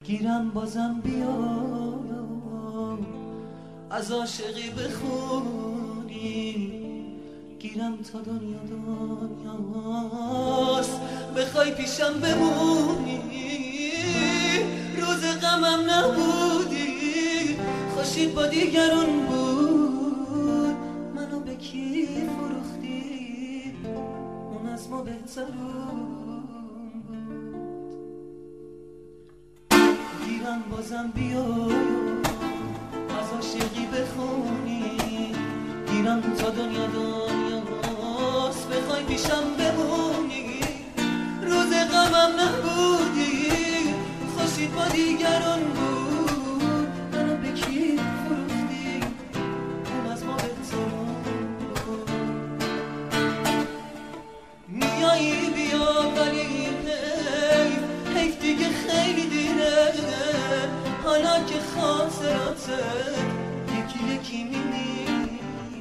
گیرم بازم بیا از عاشقی بخونی، گیرم تا دنیا دنیاست بخوای پیشم بمونی. روز غمم نبودی، خوشید با دیگرون بود، منو به کی فروختی، اون از ما بهترون بود. گیرم بازم بیا از عاشقی بخونی، گیرم تا دنیا دنیاست بخوای پیشم بمونی. روز غمم نبودی، خوشید با دیگران بود، منو به کی فروختی، اون از ما بهترون بود. میایی بیا ولی حیف دیگه خیلی دیره، حالا که خاطراتت یکی یکی میمیره.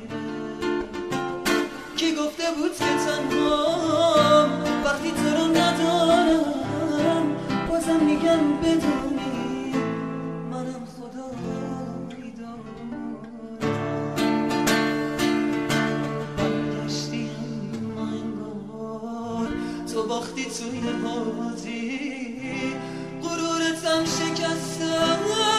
کی گفته بود که تنهام وقتی تو رو ندارم، بازم میگم بدونی منم خدایی دارم. برگشتی اما انگار تو باختی توی بازی، غرورتم شکستن،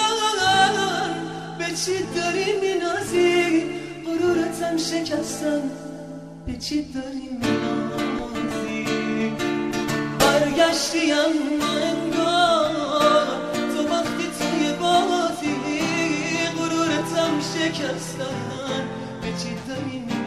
به چی داری مینازی؟ غرورتم شکستن، به چی داری مینازی؟ برگشتی اما انگار تو باختی توی بازی، غرورتم شکستن، به چی داری مینازی؟